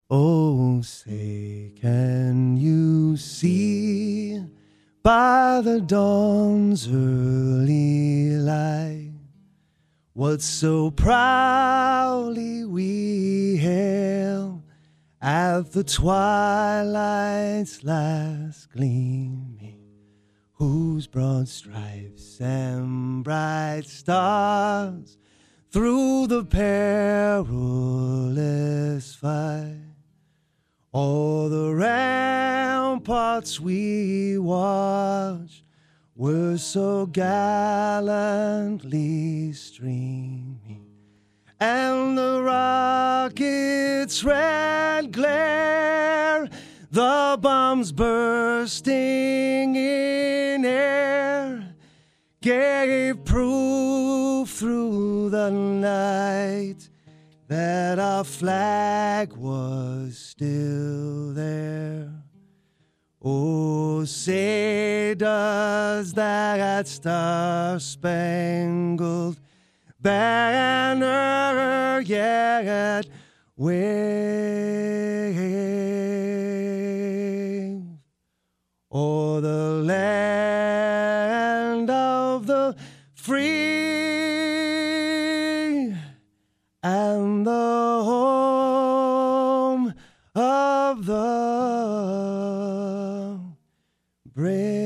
Oh, say, can you see by the dawn's early light what so proudly we hailed at the twilight's last gleaming, whose broad stripes and bright stars through the perilous fight all the ramparts we watched were so gallantly streaming, and the rocket's red glare, the bombs bursting in air, gave proof through the night that our flag was still there. Oh, say does that star-spangled banner yet wave o'er the land of the free and the home of the brave?